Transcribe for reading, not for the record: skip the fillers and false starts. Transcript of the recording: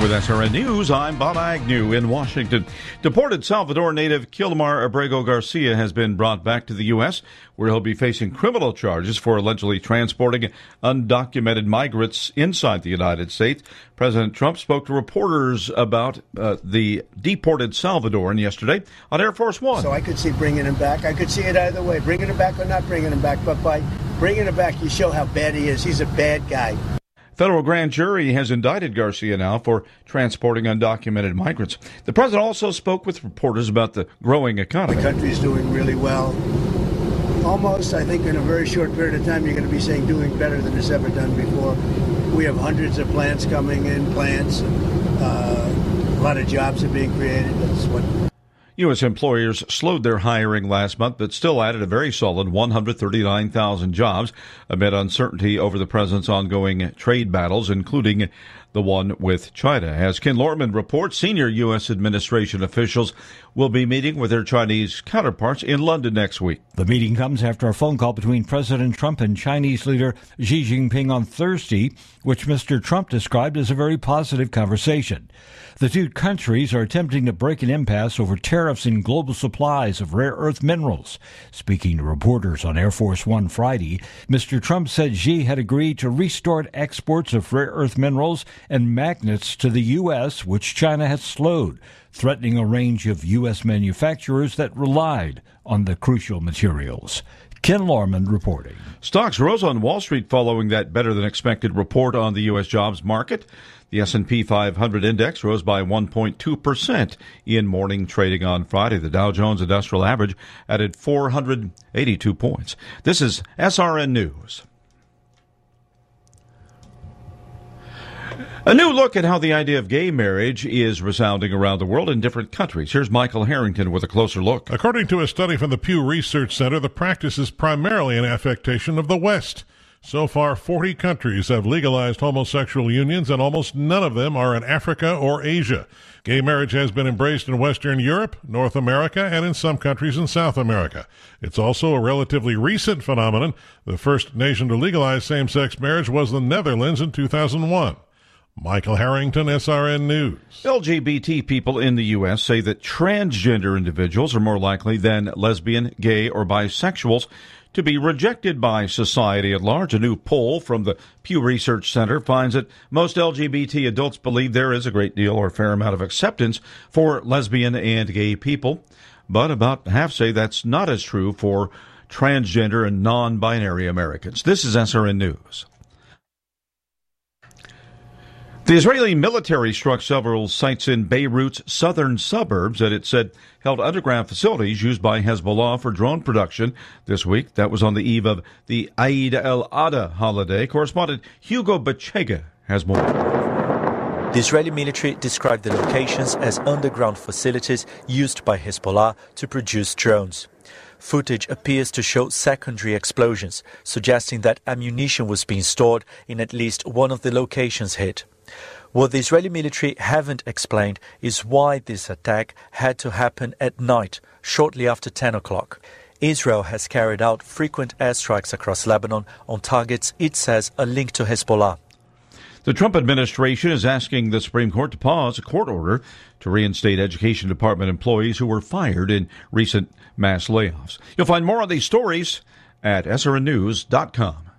With SRN News, I'm Bob Agnew in Washington. Deported Salvador native Kilmar Abrego Garcia has been brought back to the U.S., where he'll be facing criminal charges for allegedly transporting undocumented migrants inside the United States. President Trump spoke to reporters about the deported Salvadoran yesterday on Air Force One. So I could see bringing him back. I could see it either way, bringing him back or not bringing him back. But by bringing him back, you show how bad he is. He's a bad guy. Federal grand jury has indicted Garcia now for transporting undocumented migrants. The president also spoke with reporters about the growing economy. The country is doing really well. Almost, I think, in a very short period of time, you're going to be saying doing better than it's ever done before. We have hundreds of plants coming in, a lot of jobs are being created. That's what. U.S. employers slowed their hiring last month, but still added a very solid 139,000 jobs amid uncertainty over the president's ongoing trade battles, including the one with China. As Ken Lorman reports, senior U.S. administration officials will be meeting with their Chinese counterparts in London next week. The meeting comes after a phone call between President Trump and Chinese leader Xi Jinping on Thursday, which Mr. Trump described as a very positive conversation. The two countries are attempting to break an impasse over tariffs in global supplies of rare earth minerals. Speaking to reporters on Air Force One Friday, Mr. Trump said Xi had agreed to restart exports of rare earth minerals and magnets to the U.S., which China has slowed, threatening a range of U.S. manufacturers that relied on the crucial materials. Ken Lorman reporting. Stocks rose on Wall Street following that better-than-expected report on the U.S. jobs market. The S&P 500 index rose by 1.2% in morning trading on Friday. The Dow Jones Industrial Average added 482 points. This is SRN News. A new look at how the idea of gay marriage is resounding around the world in different countries. Here's Michael Harrington with a closer look. According to a study from the Pew Research Center, the practice is primarily an affectation of the West. So far, 40 countries have legalized homosexual unions, and almost none of them are in Africa or Asia. Gay marriage has been embraced in Western Europe, North America, and in some countries in South America. It's also a relatively recent phenomenon. The first nation to legalize same-sex marriage was the Netherlands in 2001. Michael Harrington, SRN News. LGBT people in the U.S. say that transgender individuals are more likely than lesbian, gay, or bisexuals to be rejected by society at large. A new poll from the Pew Research Center finds that most LGBT adults believe there is a great deal or fair amount of acceptance for lesbian and gay people, but about half say that's not as true for transgender and non-binary Americans. This is SRN News. The Israeli military struck several sites in Beirut's southern suburbs that it said held underground facilities used by Hezbollah for drone production this week. That was on the eve of the Eid al-Adha holiday. Correspondent Hugo Bachega has more. The Israeli military described the locations as underground facilities used by Hezbollah to produce drones. Footage appears to show secondary explosions, suggesting that ammunition was being stored in at least one of the locations hit. What the Israeli military haven't explained is why this attack had to happen at night, shortly after 10 o'clock. Israel has carried out frequent airstrikes across Lebanon on targets it says are linked to Hezbollah. The Trump administration is asking the Supreme Court to pause a court order to reinstate Education Department employees who were fired in recent mass layoffs. You'll find more on these stories at srnnews.com.